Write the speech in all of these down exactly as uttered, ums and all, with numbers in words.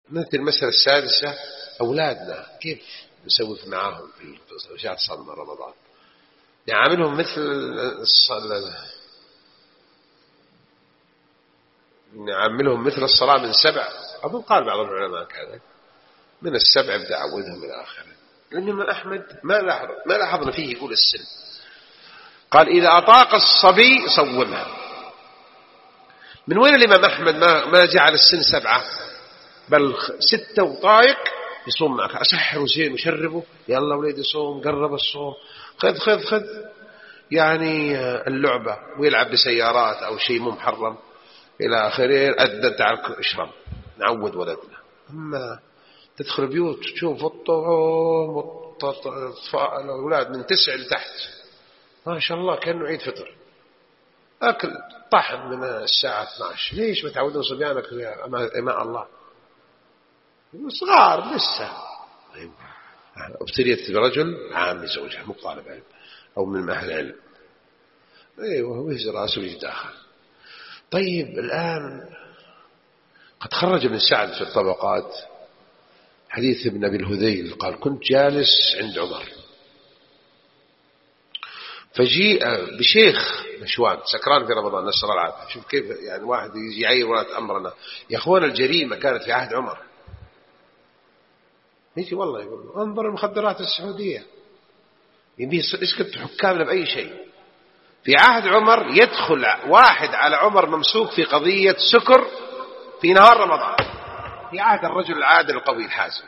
مثل المسألة السادسة أولادنا كيف نسوي معاهم في شهر صوم رمضان؟ نعاملهم مثل الصلاة، نعاملهم مثل الصلاة من سبع، أظن قال بعض العلماء كذا، من السبع ابدأ عودهم إلى آخره. الإمام أحمد ما لاحظ ما لاحظنا فيه يقول السن، قال إذا أطاق الصبي صومها. من وين الإمام أحمد ما ما جعل السن سبعة بل ستة وطايق يصوم معك؟ أسحره زين وشربه، يلا وليدي صوم، قرب الصوم، خذ خذ خذ يعني اللعبة، ويلعب بسيارات أو شيء مو محرم إلى آخره، أدى تعال اشرب، نعود ولدنا. أما تدخل بيوت تشوف الطعام الأولاد من تسع لتحت ما شاء الله كأنه عيد فطر، أكل طحن من الساعة اثنتي عشرة. ليش ما تعودون صبيانك يا إماء الله؟ صغار لسه. ابتليت برجل عامي زوجها مو طالب علم أو من أهل العلم، أيوه ويهز راسه ويتداخل. طيب الآن قد خرج من سعد في الطبقات حديث ابن أبي الهذيل قال كنت جالس عند عمر فجيء بشيخ نشوان سكران في رمضان، نسأل الله العافية. شوف كيف يعني واحد يجي يعير ولاة أمرنا يا أخوان، الجريمة كانت في عهد عمر. يجي والله يقول له انظر المخدرات السعودية، يبي يسكت حكامنا بأي شيء. في عهد عمر يدخل واحد على عمر ممسوك في قضية سكر في نهار رمضان، في عهد الرجل العادل القوي الحازم.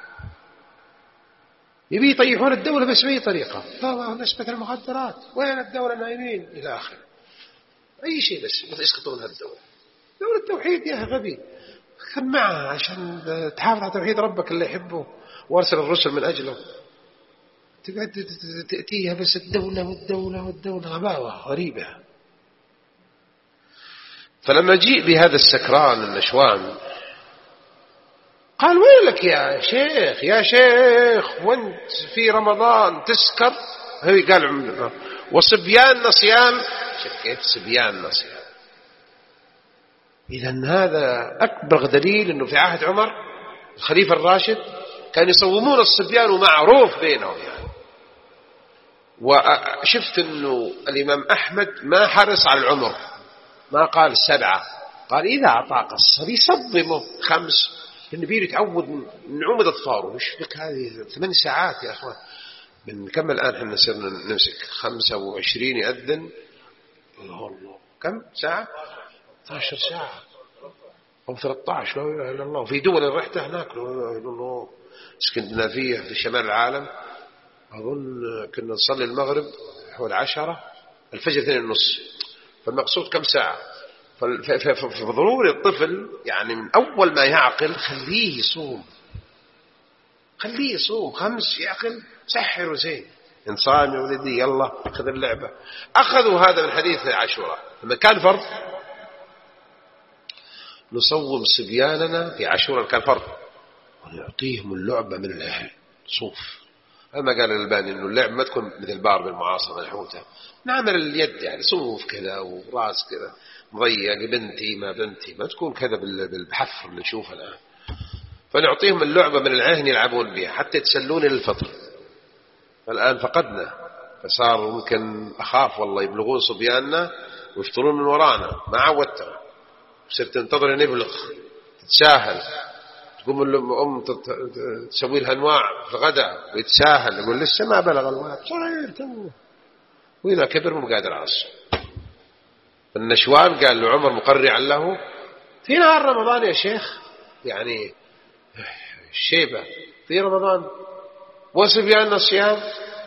يبي يطيحون الدولة بس بأي طريقة، نسبة المخدرات وين الدولة نايمين إلى آخر أي شيء بس بس يسقطون هالدولة. دولة التوحيد يا غبي، خل معها عشان تحافظ على توحيد ربك اللي يحبه وارسل الرسل من أجله. تقعد تأتيها بس الدولة والدولة والدولة، غباوة غريبة. فلما جيء بهذا السكران النشوان قال ويلك يا شيخ يا شيخ وانت في رمضان تسكر؟ هو قال عمنا وصبياننا صيام. شوف كيف صبياننا صيام. إذن هذا أكبر دليل أنه في عهد عمر الخليفة الراشد كان يصومون الصبيان ومعروف بينهم يعني. وشفت أنه الإمام أحمد ما حرص على العمر، ما قال سبعة، قال إذا أعطاك الصبي صبمه خمس. النبي يتعود من عمد أطفاله. وش بك هذه ثمان ساعات يا أخوان؟ من كم الآن احنا صرنا نمسك خمسة وعشرين يأذن، الله كم ساعة؟ اثنتي عشرة ساعة أو ثلاثة عشر، لا إله إلا الله. وفي دول رحت هناك لا إله إلا الله، اسكندنافية في شمال العالم أظن كنا نصلي المغرب حول عشرة، الفجر اثنين ونص، فالمقصود كم ساعة. فضروري الطفل يعني من أول ما يعقل خليه يصوم، خليه يصوم خمس يعقل سحر زين. إن صام يا ولدي يلا خذ اللعبة. أخذوا هذا من حديث عاشوراء لما كان فرض نصوم صبياننا في عاشوراء، كان فرض ونعطيهم اللعبة من الأهل صوف. أما قال الألباني إنه اللعب ما تكون مثل بار بالمعاصرة الحوتة، نعمل اليد يعني صوف كذا وراس كذا مضيق، بنتي ما بنتي ما تكون كذا بالحفر اللي نشوفه الآن. فنعطيهم اللعبة من العهن يلعبون بها حتى يتسلون للفطر. فالآن فقدنا، فصار ممكن أخاف والله يبلغون صبياننا ويفطرون من ورانا، ما عودتهم. صرت تنتظر أن يبلغ تتساهل، تقوم الأم تسوي لها أنواع في الغداء ويتساهل، يقول لسه ما بلغ الولد صغير تو، وإذا كبر مو قادر عصر. النشوان قال له عمر مقرعا له في نهار رمضان يا شيخ، يعني الشيبة في رمضان وصبيان الصيام.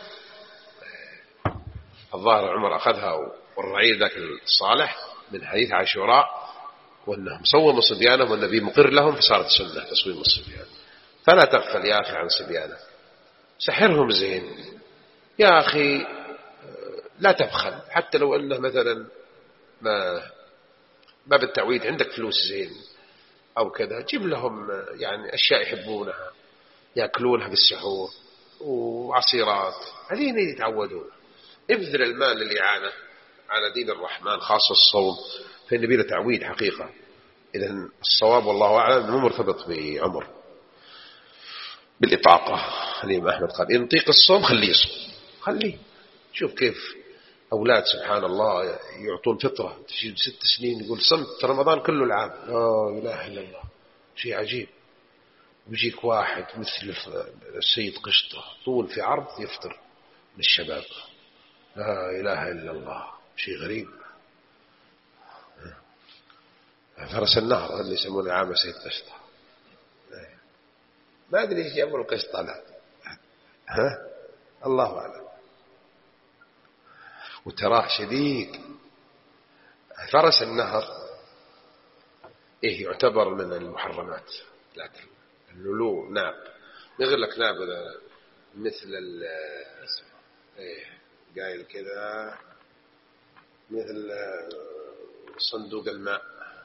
الظاهر عمر أخذها والرعيل ذاك الصالح من حديث عاشوراء وأنهم صوموا صبيانهم والنبي مقر لهم، فصارت سنة تصويم الصبيان. فلا تغفل يا أخي عن صبيانك، سحرهم زين يا أخي، لا تبخل. حتى لو أنه مثلا ما ما بالتعويد عندك فلوس زين أو كذا، جيب لهم يعني أشياء يحبونها يأكلونها بالسحور وعصيرات، هذين يتعودون. ابذل المال للإعانة على دين الرحمن خاصة الصوم، فإن بينا تعويد حقيقة. إذن الصواب والله أعلم مو مرتبط بعمر. بالإطاقة. الإمام أحمد قال إن طيق الصوم خليه يصوم، خليه. شوف كيف أولاد سبحان الله يعطون فطرة، تجيب ست سنين يقول صمت رمضان كله العام، لا إله إلا الله، شيء عجيب. ويجيك واحد مثل السيد قشطة طول في عرض يفطر من الشباب، لا إله إلا الله، شيء غريب. فرس النهر اللي يسمونه عام سيد قشطة، ما أدري إيش جابوا القشطة لا، ها الله أعلم. وتراه شديد. فرس النهر إيه يعتبر من المحرمات، لكن اللولو ناب، يقول لك ناب مثل ال إيه قايل كذا مثل صندوق الماء،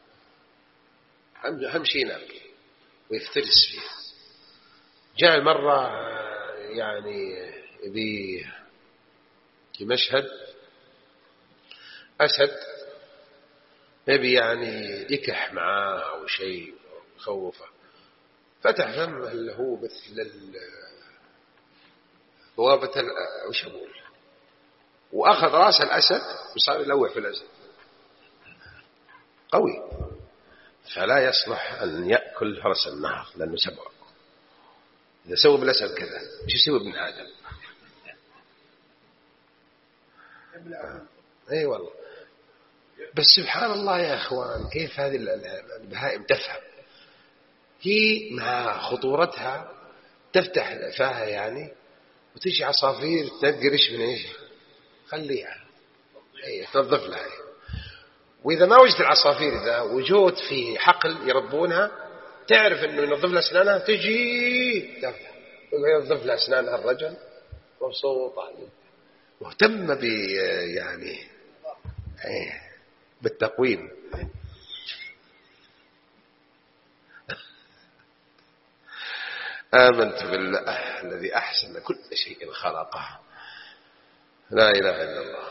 أهم شيء ناب ويفترس فيه. جاء مرة يعني يبي في مشهد أسد يبي يعني يكح معاه أو شيء خوفه، فتح فمه اللي هو مثل بوابة وش أقول، وأخذ رأس الأسد وصار يلوح في الأسد، قوي. فلا يصلح أن يأكل فرس النهر لأنه سبع. إذا سوى بالأسد كذا مش يسوي ابن آدم. أي والله. بس سبحان الله يا أخوان كيف هذه البهائم تفهم، هي مع خطورتها تفتح فاها يعني وتجي عصافير تنقرش من إيش، خليها أي تنظف لها. وإذا ما وجدت العصافير إذا وجود في حقل يربونها تعرف إنه ينظف لها أسنانها، تجي تفتح ينظف لها أسنانها الرجل مبسوط مهتم ب يعني بالتقويم. آمنت بالله الذي أحسن كل شيء خلقه، لا إله إلا الله.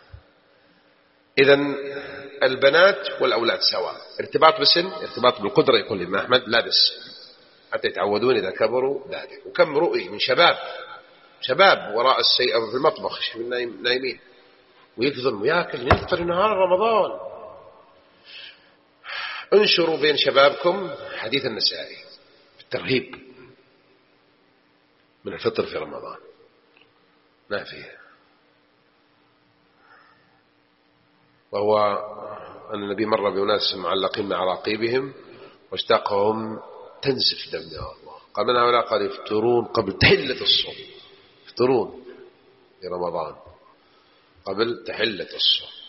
إذن البنات والأولاد سواء، ارتباط بسن ارتباط بالقدرة، يقول الإمام أحمد لا بس حتى يتعودون إذا كبروا ذلك. وكم رؤي من شباب شباب وراء السيئة في المطبخ نايمين ويكظم ويأكل يفطر نهار رمضان. انشروا بين شبابكم حديث النسائي الترهيب من الفطر في رمضان، ما فيه. وهو أن النبي مر بناس معلقين مع عراقيبهم واشتاقهم تنزف دم يا الله، قال من هؤلاء؟ قال يفطرون قبل تحلة الصوم، يفطرون في رمضان قبل تحلة الصوم.